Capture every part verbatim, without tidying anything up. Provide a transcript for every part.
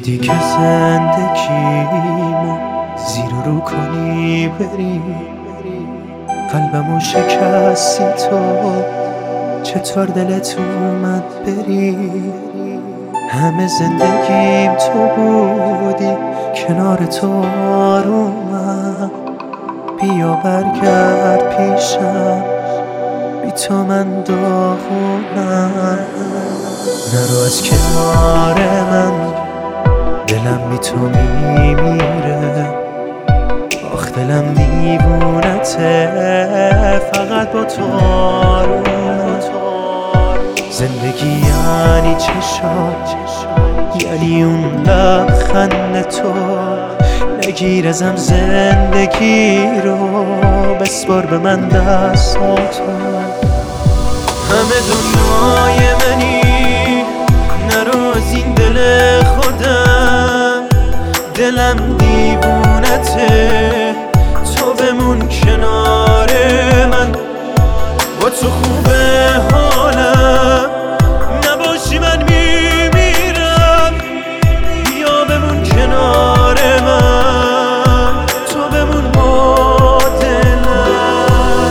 دیدی که زندگیمو زیر و رو کنی بری، قلبمو شکستی تو، چطور دلت اومد بری؟ همه زندگیم تو بودی، کنار تو آرومم، بیا برگرد پیشم، بی تو من داغونم. نرو از کنار من، دلم بی تو میمیره، آخ دلم دیوونته، فقط با تو آرومه. زندگی یعنی چشات، یعنی اون لبخند تو، نگیر ازم زندگی رو، بسپار به من دستاتو. همه دنیای منی، نرو از این دل خودم، دلم دیوونته، تو بمون کنار من، با تو خوبه حالم، نباشی من میمیرم، بیا بمون کنار من، تو بمون با دلم.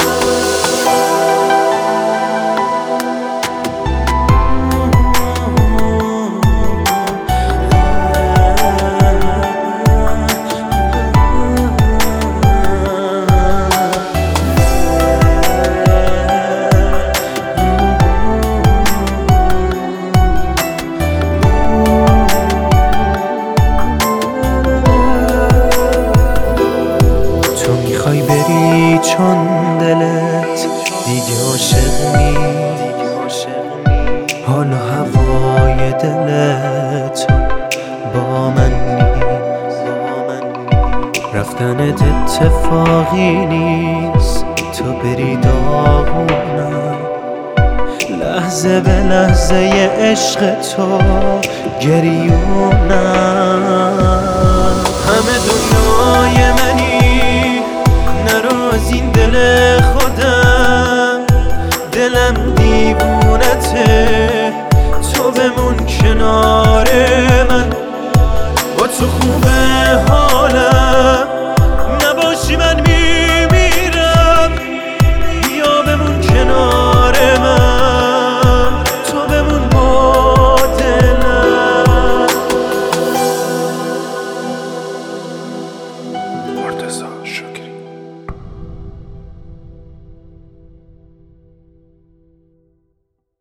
میخوای بری چون دلت دیگه عاشق نی، حالا هوای دلت با من نی، رفتنت اتفاقی نیست، تو بری داغونم، لحظه به لحظه عشق تو گریونم. همه دنیای منی، نرو از این دل خودم، دلم دیوونته،